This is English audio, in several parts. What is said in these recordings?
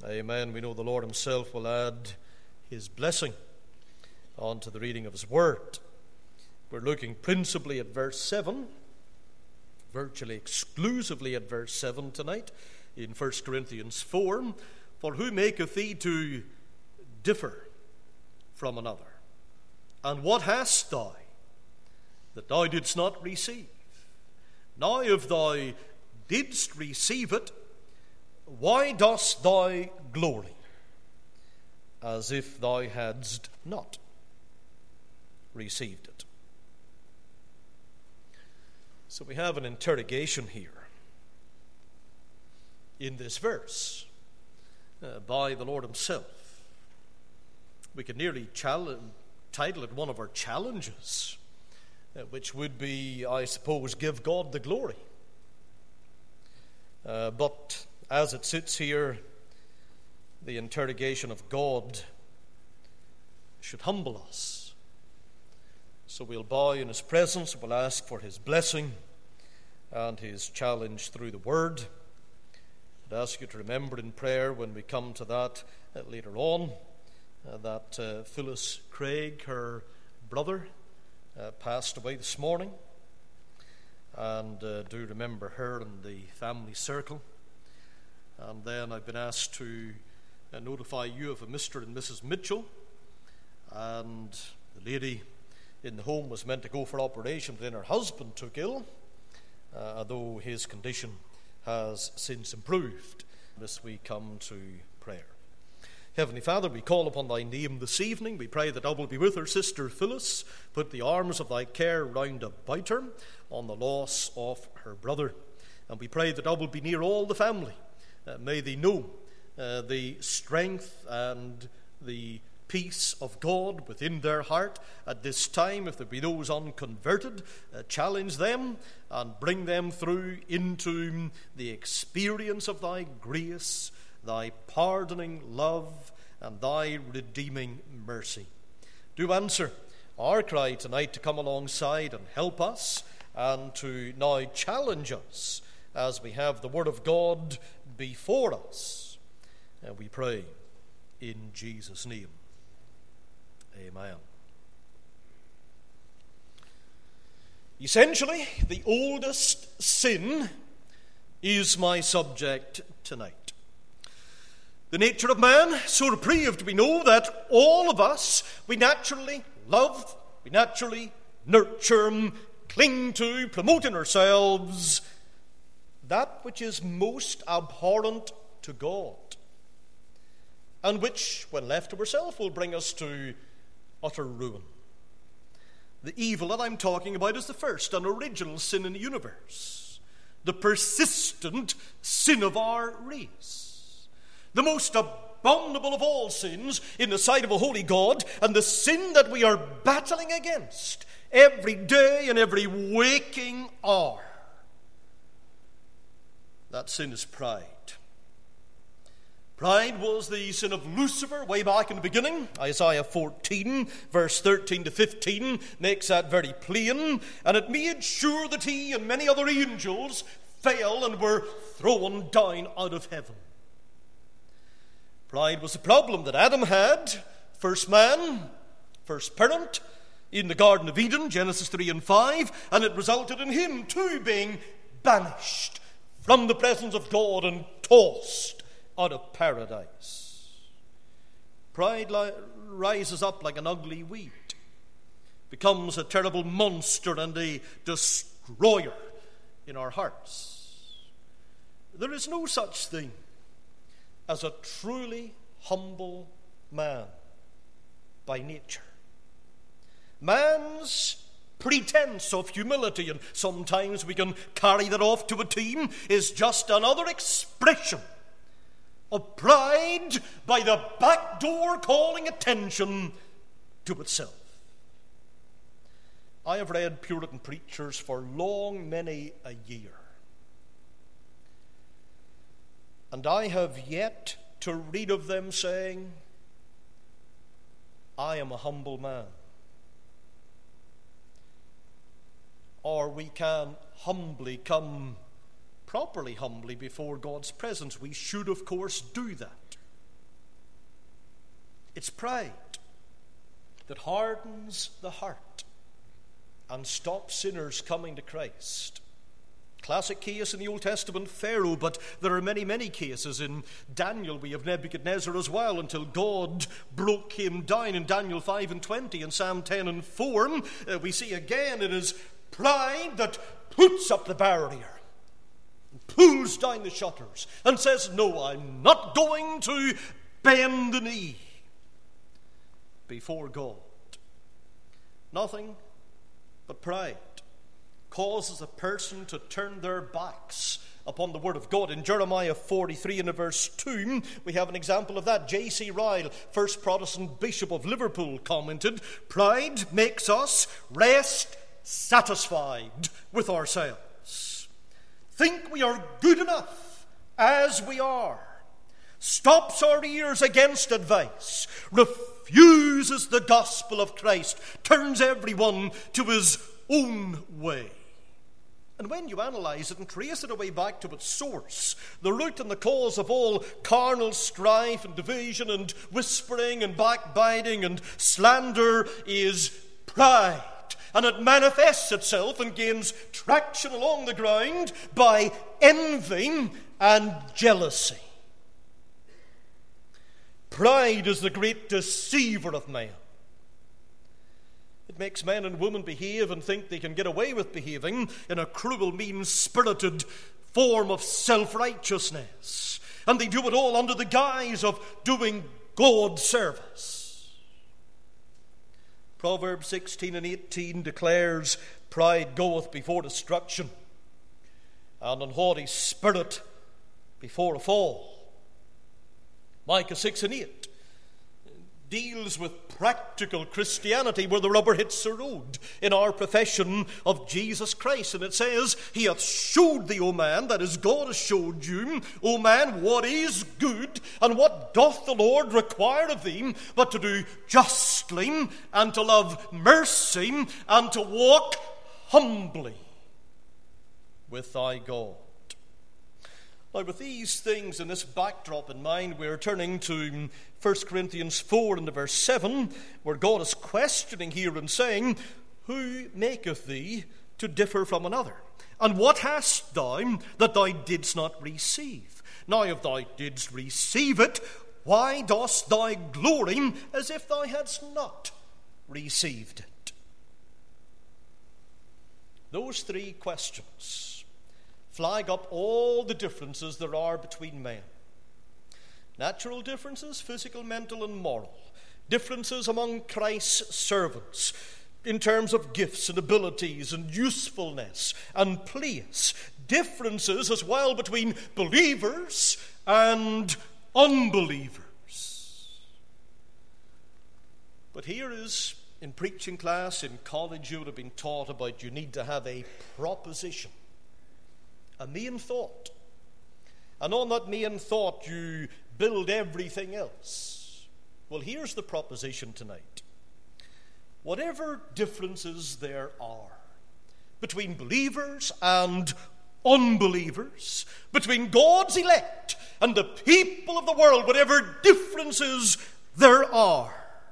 Amen. We know the Lord himself will add his blessing onto the reading of his word. We're looking principally at verse 7, virtually exclusively at verse 7 tonight in 1 Corinthians 4. For who maketh thee to differ from another? And what hast thou that thou didst not receive? Now if thou didst receive it, why dost thou glory, as if thou hadst not received it? So we have an interrogation here in this verse by the Lord himself. We could nearly title it one of our challenges, which would be, I suppose, give God the glory. But as it sits here, the interrogation of God should humble us. So we'll bow in his presence, we'll ask for his blessing and his challenge through the word. I'd ask you to remember in prayer when we come to that later on, that Phyllis Craig, her brother, passed away this morning. And do remember her and the family circle. And then I've been asked to notify you of a Mr. and Mrs. Mitchell. And the lady in the home was meant to go for operation, but then her husband took ill, although his condition has since improved. As we come to prayer. Heavenly Father, we call upon thy name this evening. We pray that thou wilt be with our sister Phyllis. Put the arms of thy care round about her on the loss of her brother. And we pray that thou wilt be near all the family. May they know the strength and the peace of God within their heart at this time. If there be those unconverted, challenge them and bring them through into the experience of thy grace, thy pardoning love, and thy redeeming mercy. Do answer our cry tonight to come alongside and help us, and to now challenge us as we have the word of God before us. And we pray in Jesus' name. Amen. Essentially, the oldest sin is my subject tonight. The nature of man, so depraved we know that all of us, we naturally love, we naturally nurture, cling to, promote in ourselves that which is most abhorrent to God, and which, when left to ourselves, will bring us to utter ruin. The evil that I'm talking about is the first and original sin in the universe, the persistent sin of our race, the most abominable of all sins in the sight of a holy God, and the sin that we are battling against every day and every waking hour. That sin is pride. Pride was the sin of Lucifer way back in the beginning. Isaiah 14, verse 13 to 15 makes that very plain. And it made sure that he and many other angels fell and were thrown down out of heaven. Pride was the problem that Adam had, first man, first parent, in the Garden of Eden, Genesis 3 and 5, and it resulted in him too being banished from the presence of God and tossed out of paradise. Pride rises up like an ugly weed, becomes a terrible monster and a destroyer in our hearts. There is no such thing as a truly humble man by nature. Man's pretense of humility, and sometimes we can carry that off to a team, is just another expression of pride by the back door calling attention to itself. I have read Puritan preachers for long many a year, and I have yet to read of them saying, I am a humble man. Or we can humbly come, properly humbly, before God's presence. We should, of course, do that. It's pride that hardens the heart and stops sinners coming to Christ. Classic case in the Old Testament, Pharaoh, but there are many, many cases. In Daniel, we have Nebuchadnezzar as well, until God broke him down in Daniel 5:20 and Psalm 10:4. We see again it is pride that puts up the barrier, and pulls down the shutters, and says, no, I'm not going to bend the knee before God. Nothing but pride causes a person to turn their backs upon the Word of God. In Jeremiah 43 and verse 2, we have an example of that. J.C. Ryle, first Protestant Bishop of Liverpool, commented, pride makes us rest satisfied with ourselves. Think we are good enough as we are. Stops our ears against advice. Refuses the gospel of Christ. Turns everyone to his own way. And when you analyze it and trace it away back to its source, the root and the cause of all carnal strife and division and whispering and backbiting and slander is pride. And it manifests itself and gains traction along the ground by envy and jealousy. Pride is the great deceiver of man. It makes men and women behave and think they can get away with behaving in a cruel, mean-spirited form of self-righteousness. And they do it all under the guise of doing God service. Proverbs 16 and 18 declares, pride goeth before destruction, and an haughty spirit before a fall. Micah 6 and 8 deals with practical Christianity where the rubber hits the road in our profession of Jesus Christ. And it says, he hath showed thee, O man, that is, God has showed you, O man, what is good, and what doth the Lord require of thee, but to do justly, and to love mercy, and to walk humbly with thy God. Now, with these things and this backdrop in mind, we're turning to 1 Corinthians 4 and verse 7, where God is questioning here and saying, who maketh thee to differ from another? And what hast thou that thou didst not receive? Now, if thou didst receive it, why dost thou glory as if thou hadst not received it? Those three questions flag up all the differences there are between men. Natural differences, physical, mental, and moral. Differences among Christ's servants in terms of gifts and abilities and usefulness and place. Differences as well between believers and unbelievers. But here is, in preaching class, in college, you would have been taught about you need to have a proposition, a main thought. And on that main thought, you build everything else. Well, here's the proposition tonight. Whatever differences there are between believers and unbelievers, between God's elect and the people of the world, whatever differences there are,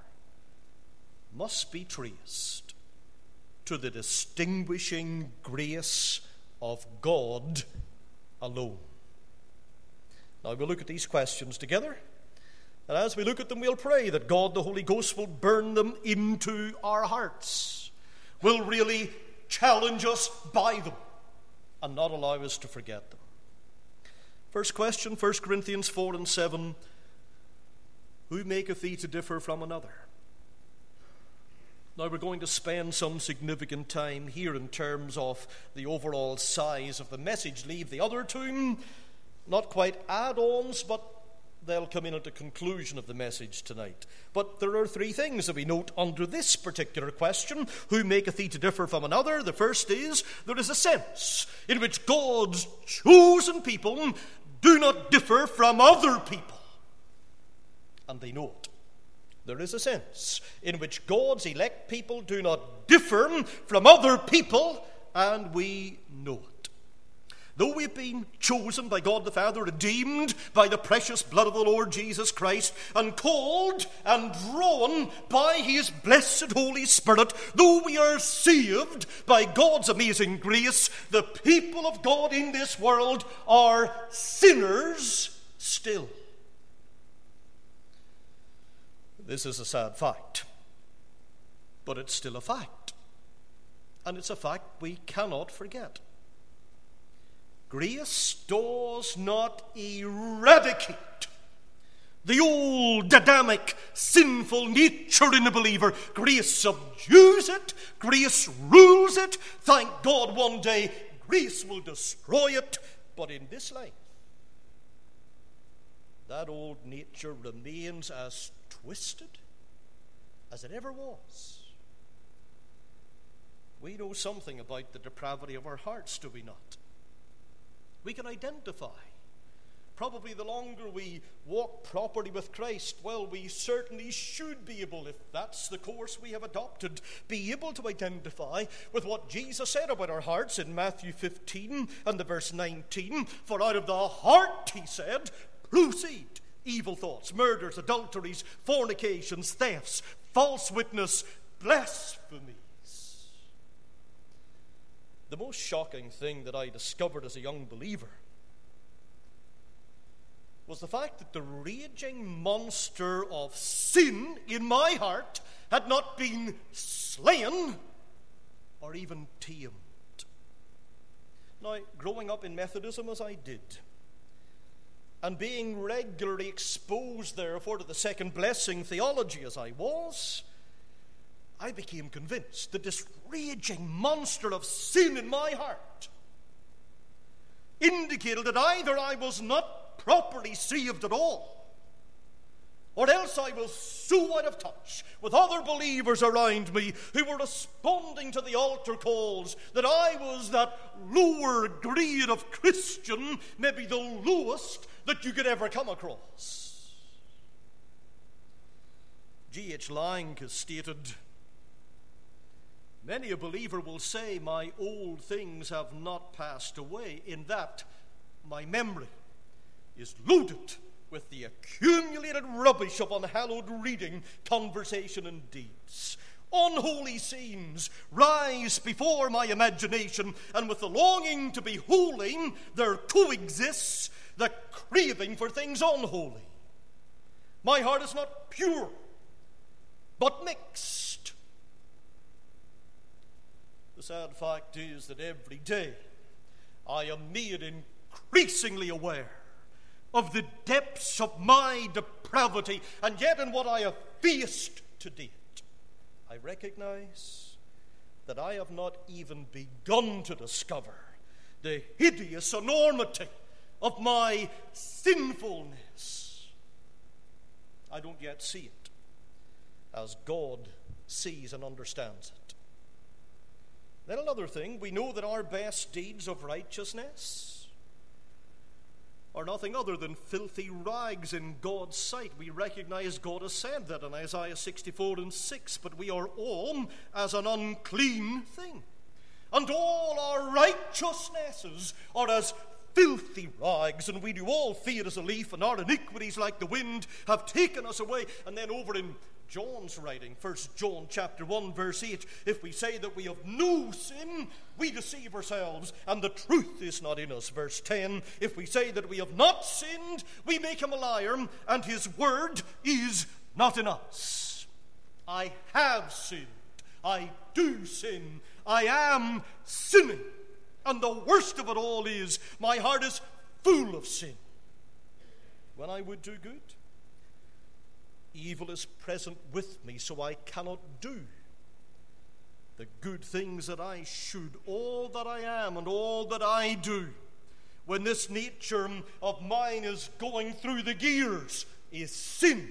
must be traced to the distinguishing grace of God alone. Now we'll look at these questions together, and as we look at them, we'll pray that God, the Holy Ghost, will burn them into our hearts, will really challenge us by them, and not allow us to forget them. First question, 1 Corinthians 4 and 7, who maketh thee to differ from another? Now we're going to spend some significant time here in terms of the overall size of the message. Leave the other two, not quite add-ons, but they'll come in at the conclusion of the message tonight. But there are three things that we note under this particular question, who maketh thee to differ from another? The first is, there is a sense in which God's chosen people do not differ from other people, and they know it. There is a sense in which God's elect people do not differ from other people, and we know it. Though we've been chosen by God the Father, redeemed by the precious blood of the Lord Jesus Christ, and called and drawn by his blessed Holy Spirit, though we are saved by God's amazing grace, the people of God in this world are sinners still. This is a sad fact, but it's still a fact, and it's a fact we cannot forget. Grace does not eradicate the old Adamic sinful nature in a believer. Grace subdues it. Grace rules it. Thank God one day grace will destroy it. But in this life, that old nature remains as twisted as it ever was. We know something about the depravity of our hearts, do we not? We can identify. Probably the longer we walk properly with Christ, well, we certainly should be able, if that's the course we have adopted, be able to identify with what Jesus said about our hearts in Matthew 15 and the verse 19. For out of the heart, he said, proceed evil thoughts, murders, adulteries, fornications, thefts, false witness, blasphemies. The most shocking thing that I discovered as a young believer was the fact that the raging monster of sin in my heart had not been slain or even tamed. Now, growing up in Methodism as I did, and being regularly exposed, therefore, to the second blessing theology as I was, I became convinced that this raging monster of sin in my heart indicated that either I was not properly saved at all, or else I was so out of touch with other believers around me who were responding to the altar calls that I was that lower grade of Christian, maybe the lowest that you could ever come across. G.H. Lang has stated, many a believer will say, my old things have not passed away, in that my memory is loaded with the accumulated rubbish of unhallowed reading, conversation, and deeds. Unholy scenes rise before my imagination, and with the longing to be holy, there coexists the craving for things unholy. My heart is not pure, but mixed. The sad fact is that every day I am made increasingly aware of the depths of my depravity, and yet in what I have faced to date, I recognize that I have not even begun to discover the hideous enormity of my sinfulness. I don't yet see it as God sees and understands it. Then another thing, we know that our best deeds of righteousness are nothing other than filthy rags in God's sight. We recognize God has said that in Isaiah 64:6, but we are all as an unclean thing, and all our righteousnesses are as filthy rags, and we do all fade as a leaf, and our iniquities like the wind have taken us away. And then over in John's writing, 1 John chapter 1 verse 8, if we say that we have no sin, we deceive ourselves, and the truth is not in us. Verse 10, if we say that we have not sinned, we make him a liar, and his word is not in us. I have sinned. I do sin. I am sinning. And the worst of it all is my heart is full of sin. When I would do good, evil is present with me, so I cannot do the good things that I should. All that I am and all that I do, when this nature of mine is going through the gears, is sin.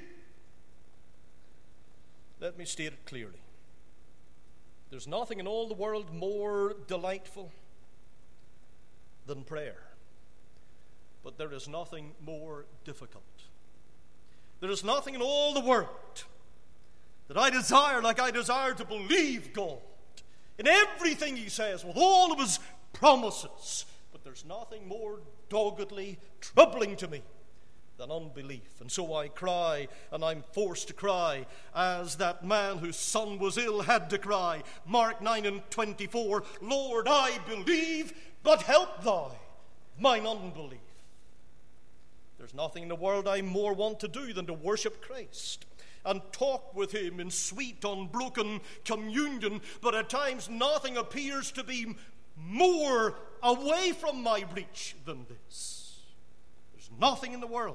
Let me state it clearly. There's nothing in all the world more delightful than prayer, but there is nothing more difficult. There is nothing in all the world that I desire like I desire to believe God in everything he says with all of his promises. But But there's nothing more doggedly troubling to me than unbelief. And so I cry, and I'm forced to cry, as that man whose son was ill had to cry. Mark 9:24, Lord, I believe, but help thou mine unbelief. There's nothing in the world I more want to do than to worship Christ and talk with him in sweet, unbroken communion, but at times nothing appears to be more away from my reach than this. There's nothing in the world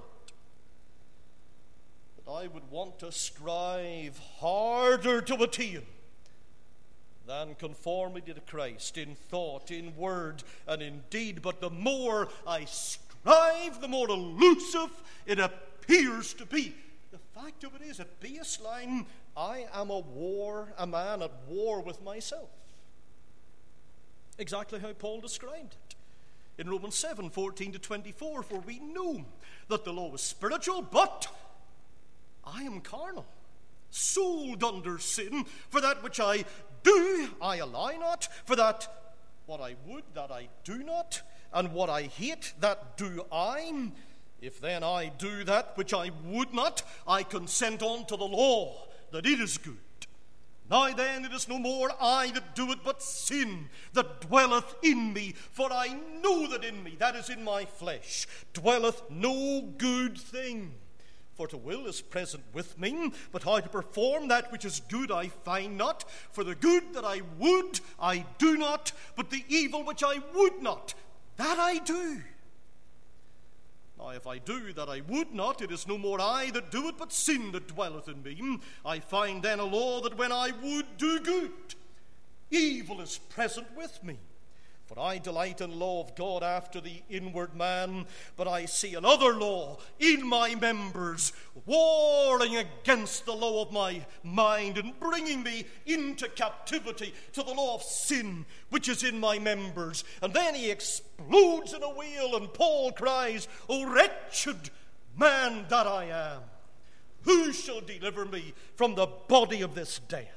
that I would want to strive harder to attain than conformity to Christ in thought, in word, and in deed. But the more I strive, the more elusive it appears to be. The fact of it is, at baseline, I am a man at war with myself. Exactly how Paul described it in Romans 7:14-24, for we know that the law is spiritual, but I am carnal, sold under sin. For that which I do, I allow not. For that what I would, that I do not. And what I hate, that do I. If then I do that which I would not, I consent unto the law that it is good. Now then, it is no more I that do it, but sin that dwelleth in me. For I know that in me, that is in my flesh, dwelleth no good thing. For to will is present with me, but how to perform that which is good I find not. For the good that I would, I do not, but the evil which I would not, that I do. Now if I do that I would not, it is no more I that do it, but sin that dwelleth in me. I find then a law that when I would do good, evil is present with me. For I delight in the law of God after the inward man, but I see another law in my members, warring against the law of my mind, and bringing me into captivity to the law of sin, which is in my members. And then he explodes in a wail, and Paul cries, O wretched man that I am, who shall deliver me from the body of this death?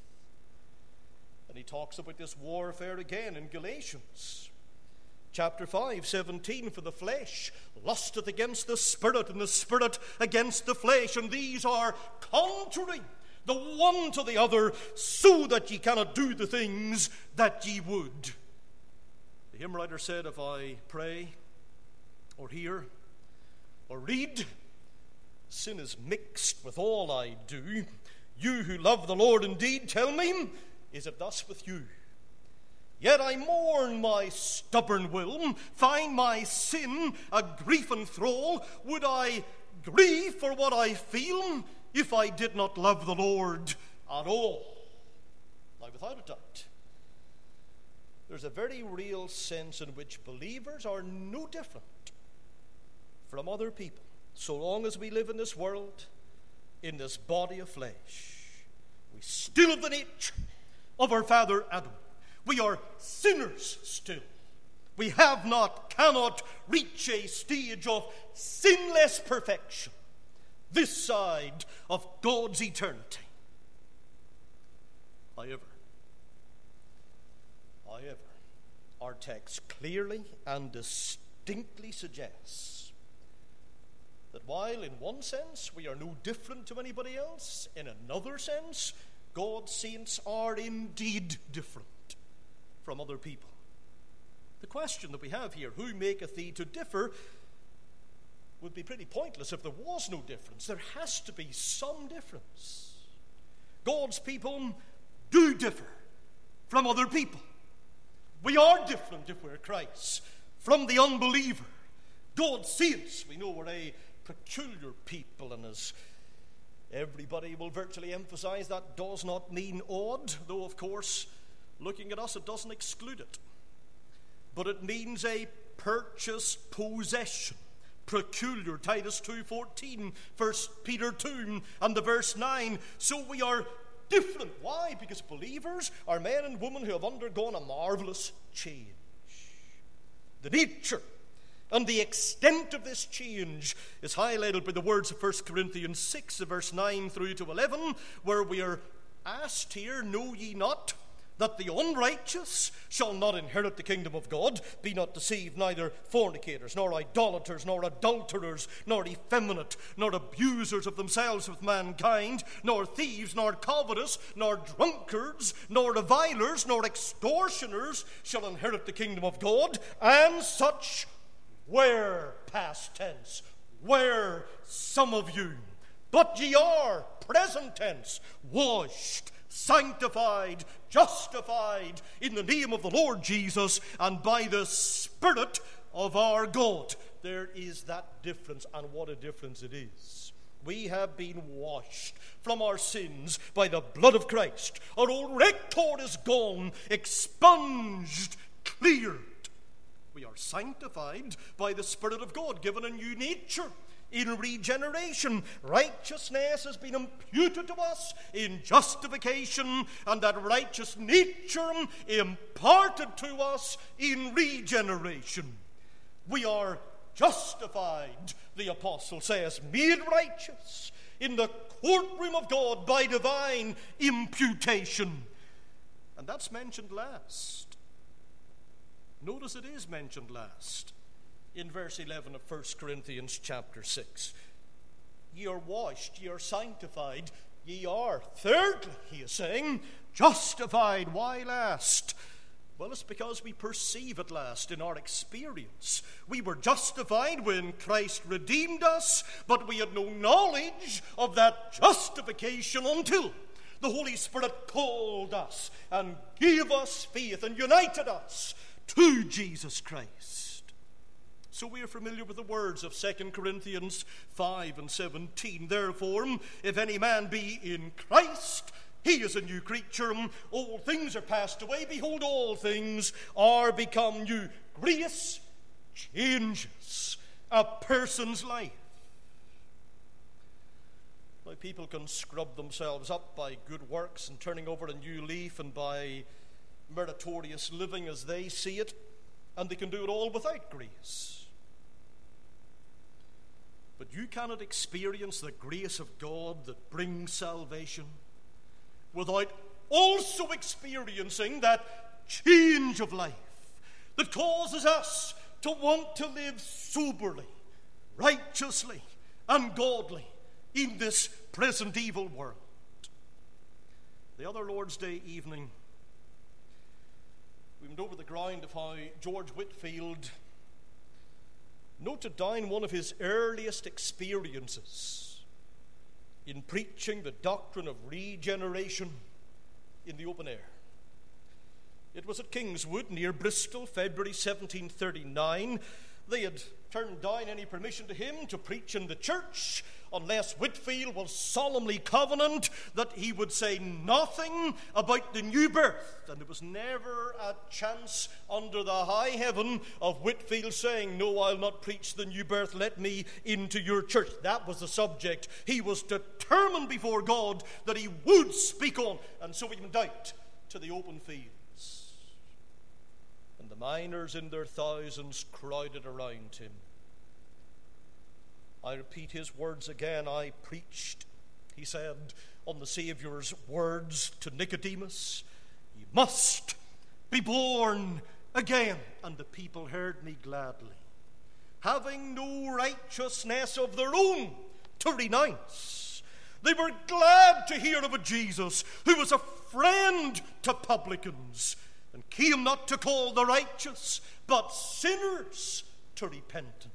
He talks about this warfare again in Galatians chapter 5:17. For the flesh lusteth against the Spirit, and the Spirit against the flesh, and these are contrary the one to the other, so that ye cannot do the things that ye would. The hymn writer said, if I pray or hear or read, sin is mixed with all I do. You who love the Lord indeed, tell me, is it thus with you? Yet I mourn my stubborn will, find my sin a grief and thrall. Would I grieve for what I feel if I did not love the Lord at all? Now, without a doubt, there's a very real sense in which believers are no different from other people, so long as we live in this world, in this body of flesh. We still have the nature of our father Adam. We are sinners still. We have not, cannot reach a stage of sinless perfection this side of God's eternity. However, our text clearly and distinctly suggests that while in one sense we are no different to anybody else, in another sense God's saints are indeed different from other people. The question that we have here, who maketh thee to differ, would be pretty pointless if there was no difference. There has to be some difference. God's people do differ from other people. We are different if we're Christ from the unbeliever. God's saints, we know, we're a peculiar people, and as everybody will virtually emphasize, that does not mean odd, though of course looking at us it doesn't exclude it. But it means a purchased possession, peculiar. Titus 2:14, 1 Peter 2 and the verse 9. So we are different. Why? Because believers are men and women who have undergone a marvelous change. The nature and the extent of this change is highlighted by the words of 1 Corinthians 6, verse 9 through to 11, where we are asked here, know ye not that the unrighteous shall not inherit the kingdom of God. Be not deceived, neither fornicators, nor idolaters, nor adulterers, nor effeminate, nor abusers of themselves with mankind, nor thieves, nor covetous, nor drunkards, nor revilers, nor extortioners shall inherit the kingdom of God. And such were, past tense, were some of you. But ye are, present tense, washed, sanctified, justified in the name of the Lord Jesus and by the Spirit of our God. There is that difference, and what a difference it is. We have been washed from our sins by the blood of Christ. Our old record is gone, expunged, cleared. We are sanctified by the Spirit of God, given a new nature. In regeneration, righteousness has been imputed to us in justification, and that righteous nature imparted to us in regeneration. We are justified, the apostle says, made righteous in the courtroom of God by divine imputation. And that's mentioned last. Notice it is mentioned last. In verse 11 of 1 Corinthians chapter 6. Ye are washed, ye are sanctified, ye are, thirdly, he is saying, justified. Why last? Well, it's because we perceive it last in our experience. We were justified when Christ redeemed us, but we had no knowledge of that justification until the Holy Spirit called us and gave us faith and united us to Jesus Christ. So we are familiar with the words of 2 Corinthians 5 and 17. Therefore, if any man be in Christ, he is a new creature. All things are passed away. Behold, all things are become new. Grace changes a person's life. Now, people can scrub themselves up by good works and turning over a new leaf and by meritorious living as they see it, and they can do it all without grace. But you cannot experience the grace of God that brings salvation without also experiencing that change of life that causes us to want to live soberly, righteously, and godly in this present evil world. The other Lord's Day evening, we went over the ground of how George Whitefield noted down one of his earliest experiences in preaching the doctrine of regeneration in the open air. It was at Kingswood, near Bristol, February 1739. They had turned down any permission to him to preach in the church unless Whitefield will solemnly covenant that he would say nothing about the new birth. And there was never a chance under the high heaven of Whitefield saying, no, I'll not preach the new birth, let me into your church. That was the subject he was determined before God that he would speak on. And so he went out to the open fields. And the miners in their thousands crowded around him. I repeat his words again. I preached, he said, on the Savior's words to Nicodemus, you must be born again. And the people heard me gladly, having no righteousness of their own to renounce. They were glad to hear of a Jesus who was a friend to publicans and came not to call the righteous, but sinners to repentance.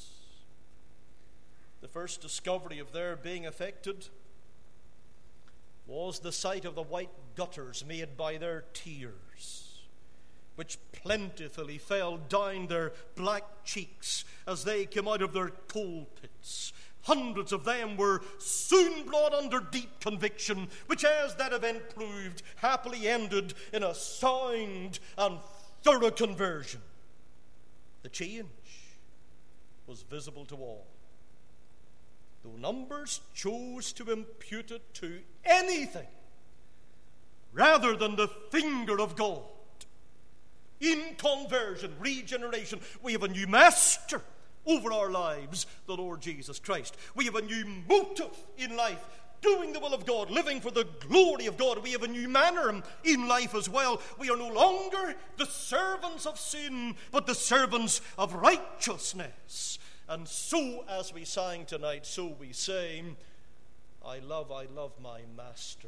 The first discovery of their being affected was the sight of the white gutters made by their tears, which plentifully fell down their black cheeks as they came out of their coal pits. Hundreds of them were soon brought under deep conviction, which, as that event proved, happily ended in a sound and thorough conversion. The change was visible to all, though numbers chose to impute it to anything rather than the finger of God. In conversion, regeneration, we have a new master over our lives, the Lord Jesus Christ. We have a new motive in life, doing the will of God, living for the glory of God. We have a new manner in life as well. We are no longer the servants of sin, but the servants of righteousness. And so, as we sang tonight, so we say, I love my master.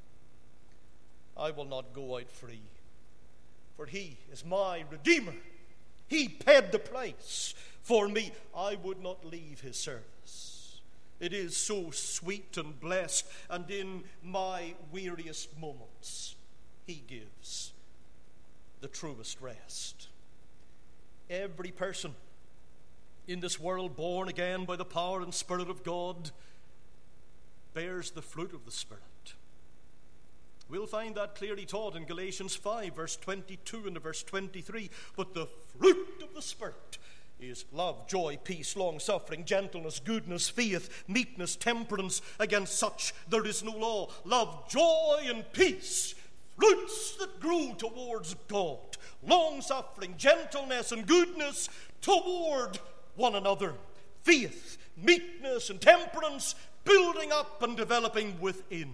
I will not go out free, for he is my Redeemer. He paid the price for me. I would not leave his service. It is so sweet and blessed, and in my weariest moments, he gives the truest rest. Every person in this world born again by the power and Spirit of God bears the fruit of the Spirit. We'll find that clearly taught in Galatians 5, verse 22 and verse 23. But the fruit of the Spirit is love, joy, peace, long-suffering, gentleness, goodness, faith, meekness, temperance. Against such there is no law. Love, joy, and peace, fruits that grow towards God. Long-suffering, gentleness, and goodness toward one another. Faith, meekness, and temperance, building up and developing within.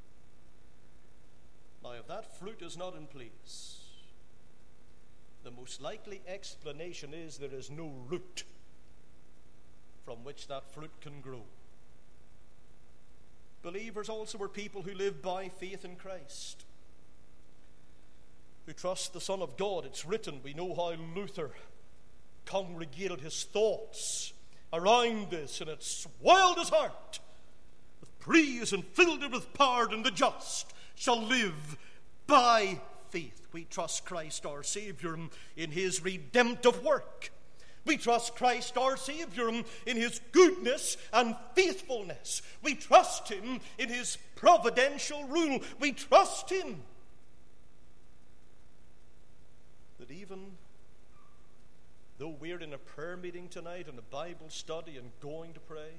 Now, if that fruit is not in place, the most likely explanation is there is no root from which that fruit can grow. Believers also are people who live by faith in Christ, who trust the Son of God. It's written, we know how Luther congregated his thoughts around this, and it swelled his heart with praise and filled it with pardon. The just shall live by faith. We trust Christ our Savior in his redemptive work. We trust Christ our Savior in his goodness and faithfulness. We trust him in his providential rule. We trust him that even though we're in a prayer meeting tonight and a Bible study and going to pray,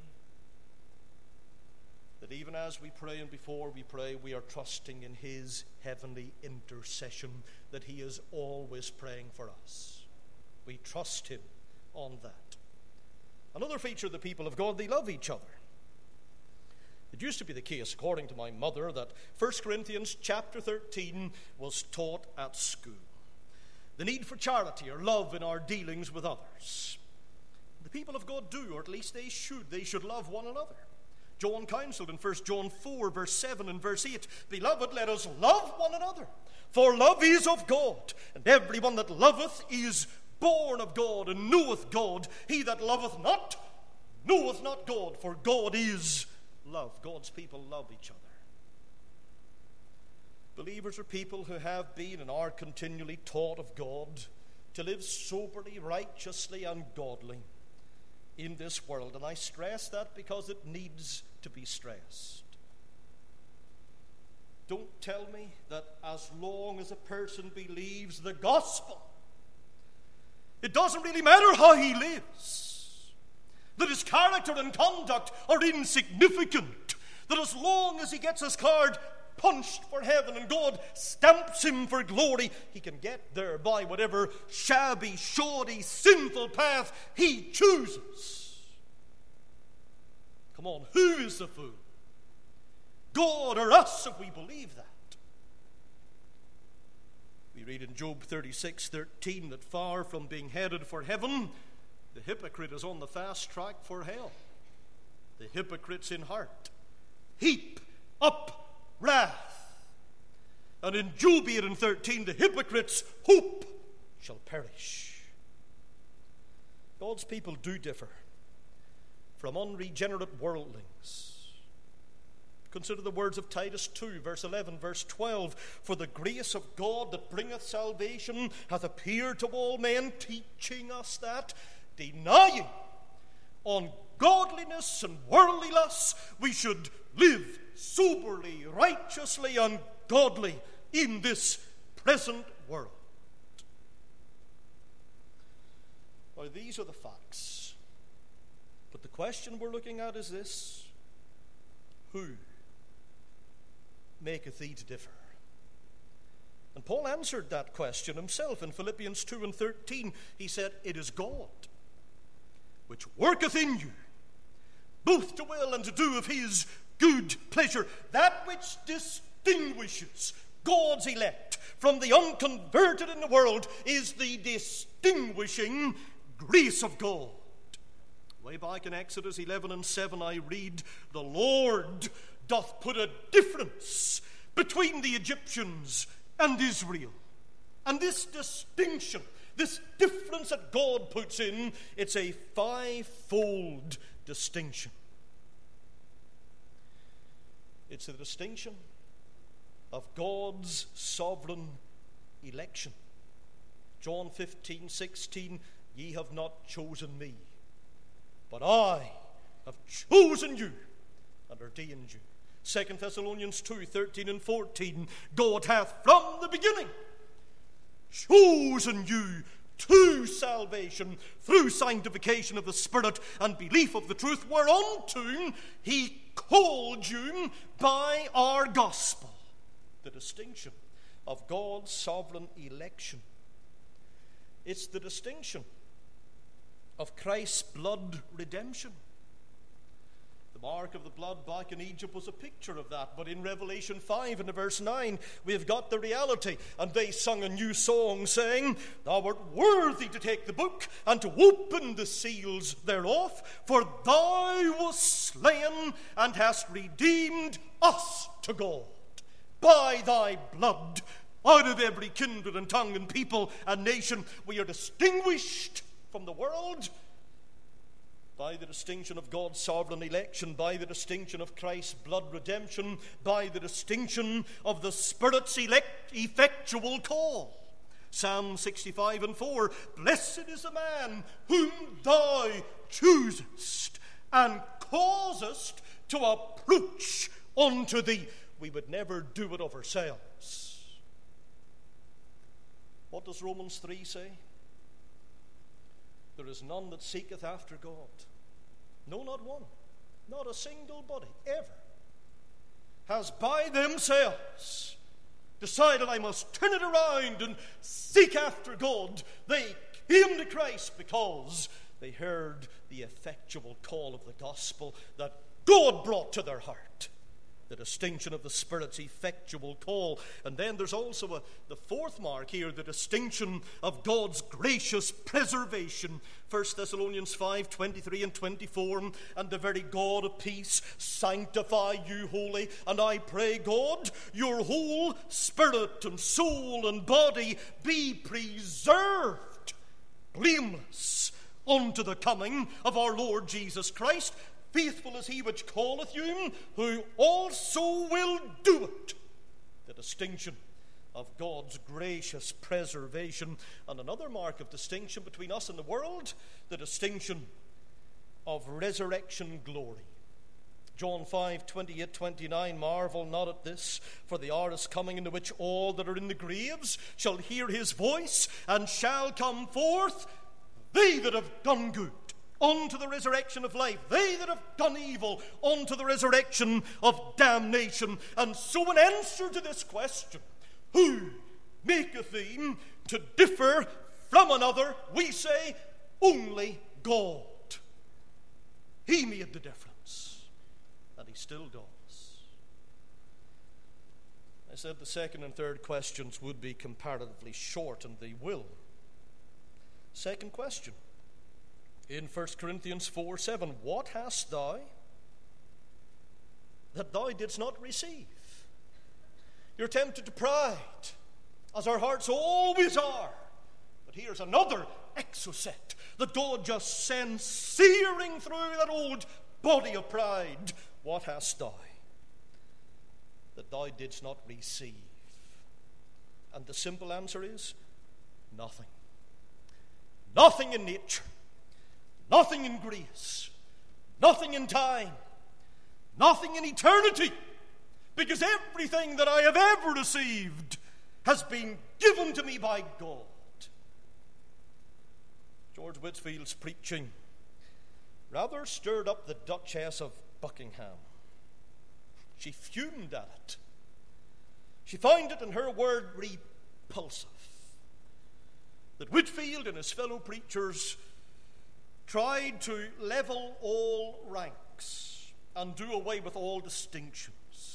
that even as we pray and before we pray, we are trusting in his heavenly intercession, that he is always praying for us. We trust him on that. Another feature of the people of God, they love each other. It used to be the case, according to my mother, that 1 Corinthians chapter 13 was taught at school. The need for charity or love in our dealings with others. The people of God do, or at least they should. They should love one another. John counseled in 1 John 4, verse 7 and verse 8, Beloved, let us love one another, for love is of God, and everyone that loveth is born of God, and knoweth God. He that loveth not, knoweth not God, for God is love. God's people love each other. Believers are people who have been and are continually taught of God to live soberly, righteously, and godly in this world. And I stress that because it needs to be stressed. Don't tell me that as long as a person believes the gospel, it doesn't really matter how he lives, that his character and conduct are insignificant, that as long as he gets his card punched for heaven and God stamps him for glory, he can get there by whatever shabby, shoddy, sinful path he chooses. Come on, who is the fool? God or us, if we believe that? We read in Job 36:13 that far from being headed for heaven, the hypocrite is on the fast track for hell. The hypocrites in heart heap up wrath. And in Job 8:13, the hypocrites' hope shall perish. God's people do differ from unregenerate worldlings. Consider the words of Titus 2, verse 11, verse 12. For the grace of God that bringeth salvation hath appeared to all men, teaching us that, denying ungodliness and worldly lusts, we should live soberly, righteously, and godly in this present world. Now, these are the facts. But the question we're looking at is this: who maketh thee to differ? And Paul answered that question himself in Philippians 2:13. He said, It is God which worketh in you, both to will and to do of his good pleasure, that which distinguishes God's elect from the unconverted in the world, is the distinguishing grace of God. Way back in Exodus 11 and 7, I read, "The Lord doth put a difference between the Egyptians and Israel." And this distinction, this difference that God puts in, it's a fivefold distinction. It's the distinction of God's sovereign election. John 15:16, "Ye have not chosen me, but I have chosen you and ordained you." 2 Thessalonians 2:13 and 14, "God hath from the beginning chosen you to salvation through sanctification of the Spirit and belief of the truth, whereunto he called you by our gospel." The distinction of God's sovereign election. It's the distinction of Christ's blood redemption. The mark of the blood back in Egypt was a picture of that, but in Revelation 5 and verse 9 we've got the reality. "And they sung a new song, saying, Thou art worthy to take the book and to open the seals thereof, for thou wast slain and hast redeemed us to God by thy blood out of every kindred and tongue and people and nation." We are distinguished from the world by the distinction of God's sovereign election, by the distinction of Christ's blood redemption, by the distinction of the Spirit's effectual call. Psalm 65 and 4, "Blessed is the man whom thou choosest and causest to approach unto thee." We would never do it of ourselves. What does Romans 3 say? "There is none that seeketh after God. No, not one. Not a single body ever has by themselves decided, I must turn it around and seek after God." They came to Christ because they heard the effectual call of the gospel that God brought to their heart. The distinction of the Spirit's effectual call. And then there's also the fourth mark here, the distinction of God's gracious preservation. 1 Thessalonians 5:23 and 24, "And the very God of peace sanctify you wholly. And I pray God, your whole spirit and soul and body be preserved blameless unto the coming of our Lord Jesus Christ. Faithful is he which calleth you, who also will do it." The distinction of God's gracious preservation. And another mark of distinction between us and the world, the distinction of resurrection glory. John 5:28-29, "Marvel not at this, for the hour is coming in the which all that are in the graves shall hear his voice, and shall come forth, they that have done good, unto the resurrection of life, they that have done evil, unto the resurrection of damnation." And so in answer to this question, who maketh thee to differ from another, we say, only God. He made the difference, and he still does. I said the second and third questions would be comparatively short, and they will. Second question. In 1 Corinthians 4:7, "What hast thou that thou didst not receive?" You're tempted to pride, as our hearts always are. But here's another exocet that God just sends searing through that old body of pride. "What hast thou that thou didst not receive?" And the simple answer is nothing. Nothing in nature. Nothing in grace, nothing in time, nothing in eternity, because everything that I have ever received has been given to me by God. George Whitfield's preaching rather stirred up the Duchess of Buckingham. She fumed at it. She found it, in her word, repulsive, that Whitfield and his fellow preachers tried to level all ranks and do away with all distinctions.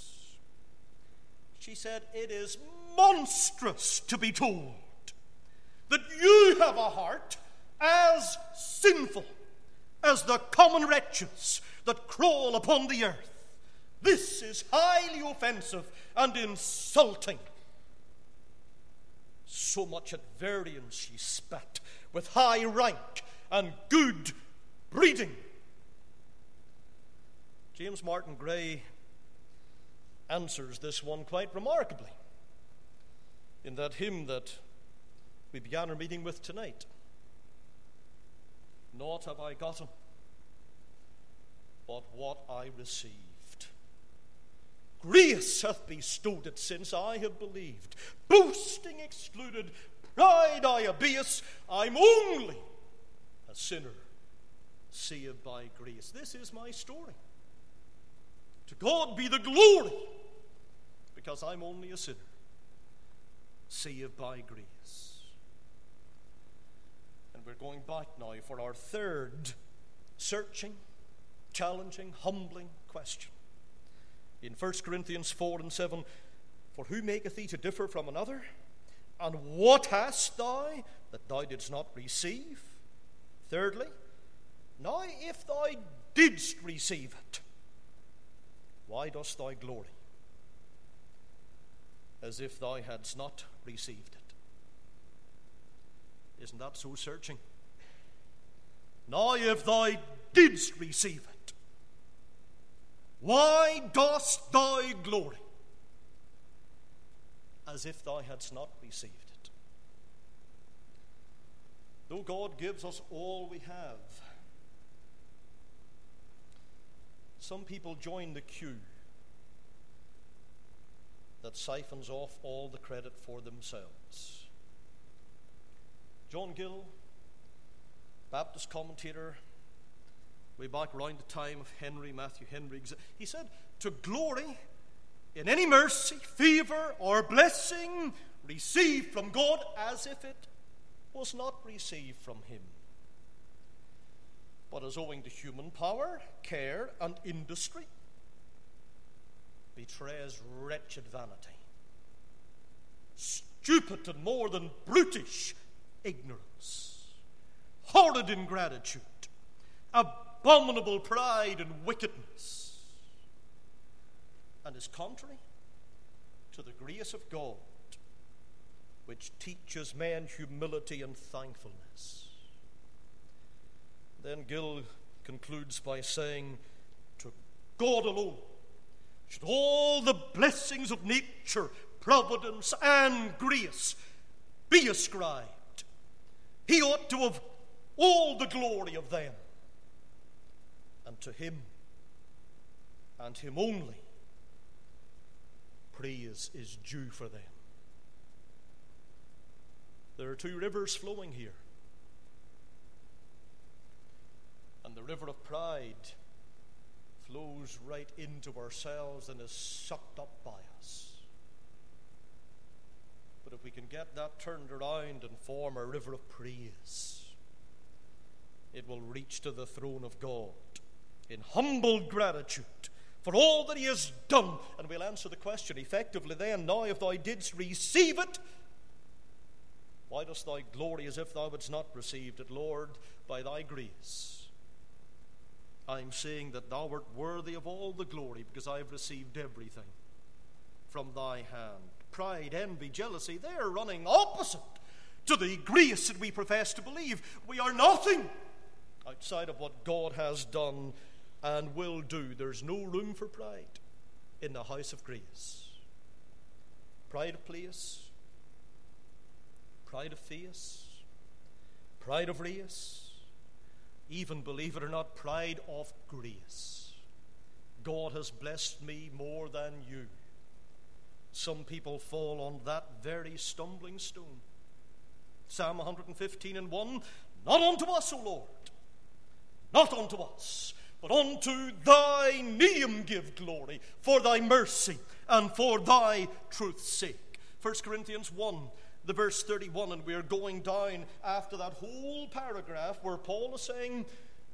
She said, it is monstrous to be told that you have a heart as sinful as the common wretches that crawl upon the earth. This is highly offensive and insulting. So much at variance she spat with high rank and good breeding. James Martin Gray answers this one quite remarkably in that hymn that we began our meeting with tonight. Naught have I gotten but what I received. Grace hath bestowed it since I have believed. Boasting excluded, pride I abase. I'm only a sinner saved by grace. This is my story. To God be the glory, because I'm only a sinner saved by grace. And we're going back now for our third searching, challenging, humbling question. In 1 Corinthians 4 and 7, for who maketh thee to differ from another? And what hast thou that thou didst not receive? Thirdly, now if thou didst receive it, why dost thou glory as if thou hadst not received it? Isn't that so searching? Now if thou didst receive it, why dost thou glory as if thou hadst not received it? Though God gives us all we have, some people join the queue that siphons off all the credit for themselves. John Gill, Baptist commentator, way back around the time of Matthew Henry, he said, to glory in any mercy, favor, or blessing received from God as if it was not received from him, but as owing to human power, care, and industry, betrays wretched vanity, stupid and more than brutish ignorance, horrid ingratitude, abominable pride and wickedness, and is contrary to the grace of God, which teaches man humility and thankfulness. Then Gill concludes by saying, to God alone should all the blessings of nature, providence, and grace be ascribed. He ought to have all the glory of them. And to him, and him only, praise is due for them. There are two rivers flowing here. And the river of pride flows right into ourselves and is sucked up by us. But if we can get that turned around and form a river of praise, it will reach to the throne of God in humble gratitude for all that he has done. And we'll answer the question effectively then, now if thou didst receive it, why dost thou glory as if thou hadst not received it? Lord, by thy grace, I'm saying that thou art worthy of all the glory, because I've received everything from thy hand. Pride, envy, jealousy, they're running opposite to the grace that we profess to believe. We are nothing outside of what God has done and will do. There's no room for pride in the house of grace. Pride of place, pride of face, pride of race, even, believe it or not, pride of grace. God has blessed me more than you. Some people fall on that very stumbling stone. Psalm 115 and 1, not unto us, O Lord, not unto us, but unto thy name give glory, for thy mercy and for thy truth's sake. 1 Corinthians 1, the verse 31, and we're going down after that whole paragraph where Paul is saying,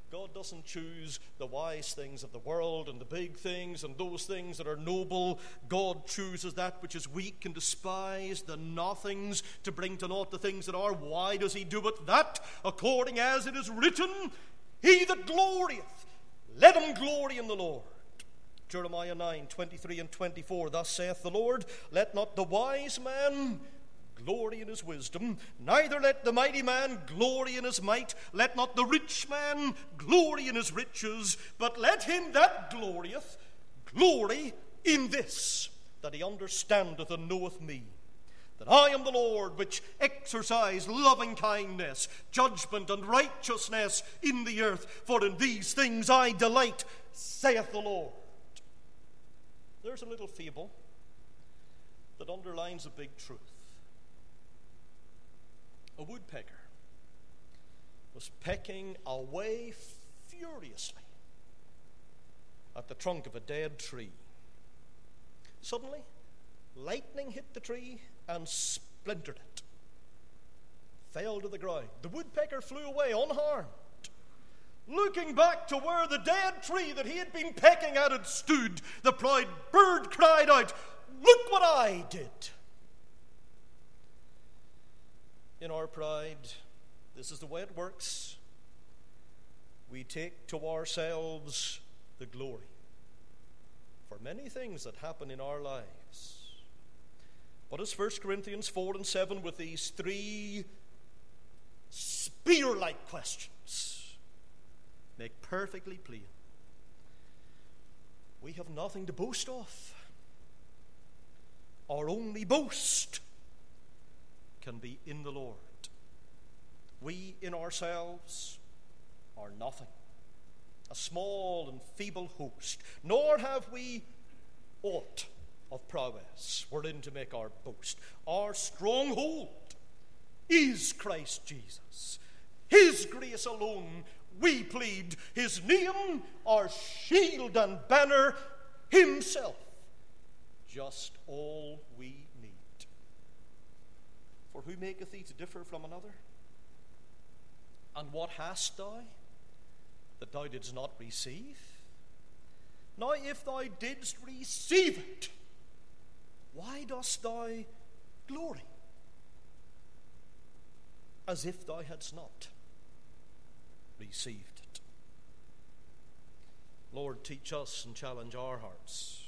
God doesn't choose the wise things of the world and the big things and those things that are noble. God chooses that which is weak and despised, the nothings, to bring to naught the things that are. Why does he do it? That, according as it is written, he that glorieth, let him glory in the Lord. Jeremiah 9:23 and 24, thus saith the Lord, let not the wise man glory in his wisdom, neither let the mighty man glory in his might, let not the rich man glory in his riches, but let him that glorieth glory in this, that he understandeth and knoweth me, that I am the Lord, which exercise loving kindness, judgment, and righteousness in the earth, for in these things I delight, saith the Lord. There's a little fable that underlines a big truth. A woodpecker was pecking away furiously at the trunk of a dead tree. Suddenly, lightning hit the tree and splintered it. Fell to the ground. The woodpecker flew away unharmed. Looking back to where the dead tree that he had been pecking at had stood, the proud bird cried out, look what I did. In our pride, this is the way it works. We take to ourselves the glory for many things that happen in our lives. But as 1 Corinthians 4 and 7 with these three spear-like questions make perfectly plain. We have nothing to boast of. Our only boast can be in the Lord. We in ourselves are nothing, a small and feeble host, nor have we aught of prowess wherein to make our boast. Our stronghold is Christ Jesus. His grace alone we plead, his name our shield and banner, himself just all we need. For who maketh thee to differ from another? And what hast thou that thou didst not receive? Now if thou didst receive it, why dost thou glory as if thou hadst not received it? Lord, teach us and challenge our hearts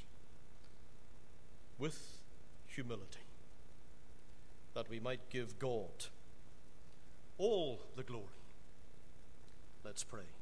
with humility, that we might give God all the glory. Let's pray.